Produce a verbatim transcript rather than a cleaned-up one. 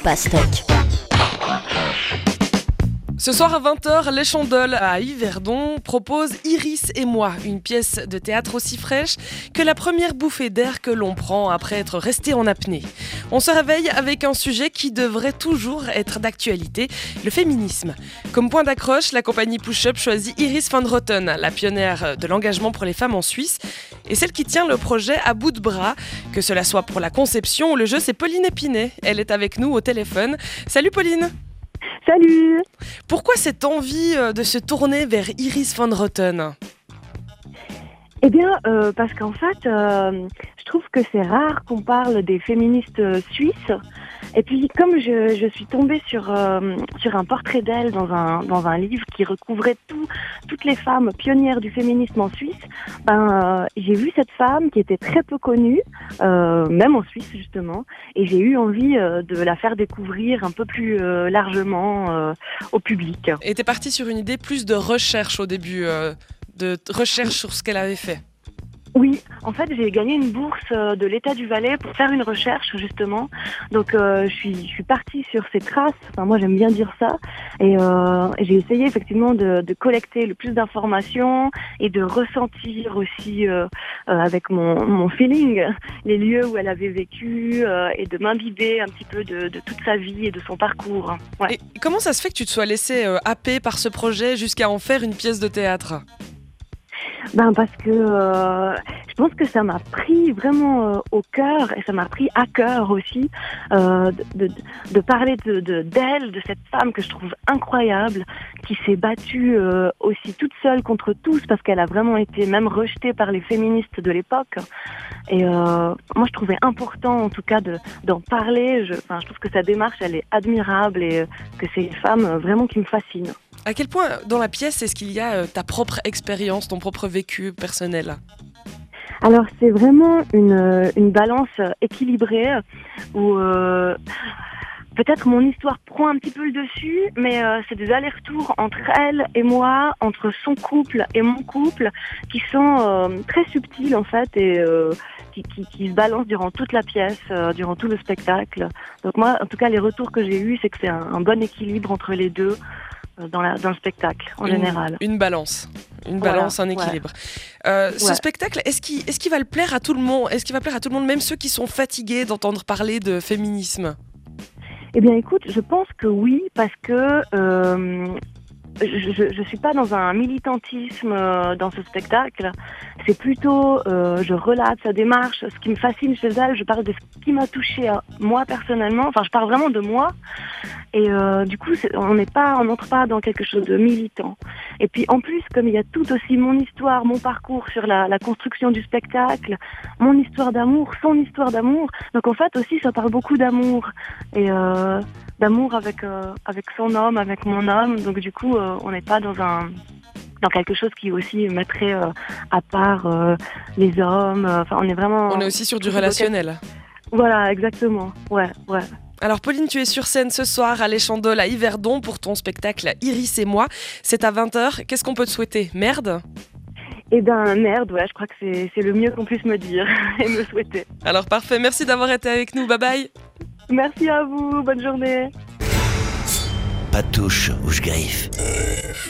Pastèque. Ce soir à vingt heures, Les Chandoles à Yverdon propose Iris et moi, une pièce de théâtre aussi fraîche que la première bouffée d'air que l'on prend après être resté en apnée. On se réveille avec un sujet qui devrait toujours être d'actualité, le féminisme. Comme point d'accroche, la compagnie Push-Up choisit Iris van Roten, la pionnière de l'engagement pour les femmes en Suisse, et celle qui tient le projet à bout de bras. Que cela soit pour la conception ou le jeu, c'est Pauline Épinay. Elle est avec nous au téléphone. Salut Pauline! Salut! Pourquoi cette envie de se tourner vers Iris van Roten ? Eh bien, euh, parce qu'en fait, euh, je trouve que c'est rare qu'on parle des féministes euh, suisses. Et puis, comme je, je suis tombée sur, euh, sur un portrait d'elle dans un, dans un livre qui recouvrait tout, toutes les femmes pionnières du féminisme en Suisse, ben, euh, j'ai vu cette femme qui était très peu connue, euh, même en Suisse justement, et j'ai eu envie euh, de la faire découvrir un peu plus euh, largement euh, au public. Et t'es partie sur une idée plus de recherche au début, euh, de recherche sur ce qu'elle avait fait. Oui, en fait, j'ai gagné une bourse de l'État du Valais pour faire une recherche, justement. Donc, euh, je suis, je suis partie sur ses traces. Enfin, moi, j'aime bien dire ça. Et euh, j'ai essayé, effectivement, de, de collecter le plus d'informations et de ressentir aussi, euh, euh, avec mon, mon feeling, les lieux où elle avait vécu euh, et de m'imbiber un petit peu de, de toute sa vie et de son parcours. Ouais. Et comment ça se fait que tu te sois laissée euh, happer par ce projet jusqu'à en faire une pièce de théâtre ? Ben parce que euh, je pense que ça m'a pris vraiment euh, au cœur et ça m'a pris à cœur aussi euh, de, de, de parler de, de, d'elle, de cette femme que je trouve incroyable, qui s'est battue euh, aussi toute seule contre tous parce qu'elle a vraiment été même rejetée par les féministes de l'époque. Et euh, moi je trouvais important en tout cas de, d'en parler. Je, enfin, je trouve que sa démarche elle est admirable et euh, que c'est une femme euh, vraiment qui me fascine. À quel point dans la pièce est-ce qu'il y a euh, ta propre expérience, ton propre vécu personnel ? Alors c'est vraiment une, une balance équilibrée où euh, peut-être mon histoire prend un petit peu le dessus, mais euh, c'est des allers-retours entre elle et moi, entre son couple et mon couple, qui sont euh, très subtils en fait et euh, qui, qui, qui se balancent durant toute la pièce, euh, durant tout le spectacle. Donc moi, en tout cas, les retours que j'ai eus, c'est que c'est un, un bon équilibre entre les deux. Dans, la, dans le spectacle, en une, général. Une balance, une voilà, balance, un équilibre. Ouais. Euh, ouais. Ce spectacle, est-ce qu'il, est-ce qu'il va le plaire à tout le monde ? Est-ce qu'il va plaire à tout le monde, même ceux qui sont fatigués d'entendre parler de féminisme ? Eh bien, écoute, je pense que oui, parce que euh, je, je suis pas dans un militantisme euh, dans ce spectacle. C'est plutôt, euh, je relate sa démarche, ce qui me fascine chez elle. Je parle de ce qui m'a touchée à moi personnellement. Enfin, je parle vraiment de moi. Et euh, du coup, c'est, on n'est pas, on n'entre pas dans quelque chose de militant. Et puis en plus, comme il y a tout aussi mon histoire, mon parcours sur la, la construction du spectacle, mon histoire d'amour, son histoire d'amour. Donc en fait aussi, ça parle beaucoup d'amour et euh, d'amour avec euh, avec son homme, avec mon homme. Donc du coup, euh, on n'est pas dans un dans quelque chose qui aussi mettrait euh, à part euh, les hommes. Enfin, on est vraiment. On est aussi sur du relationnel. Voilà, exactement. Ouais, ouais. Alors Pauline, tu es sur scène ce soir à Les Chandoles à Yverdon pour ton spectacle Iris et moi. C'est à vingt heures. Qu'est-ce qu'on peut te souhaiter ? Merde ? Eh ben merde, ouais, je crois que c'est, c'est le mieux qu'on puisse me dire et me souhaiter. Alors parfait, merci d'avoir été avec nous. Bye bye. Merci à vous, bonne journée. Pas de touche ou je griffe.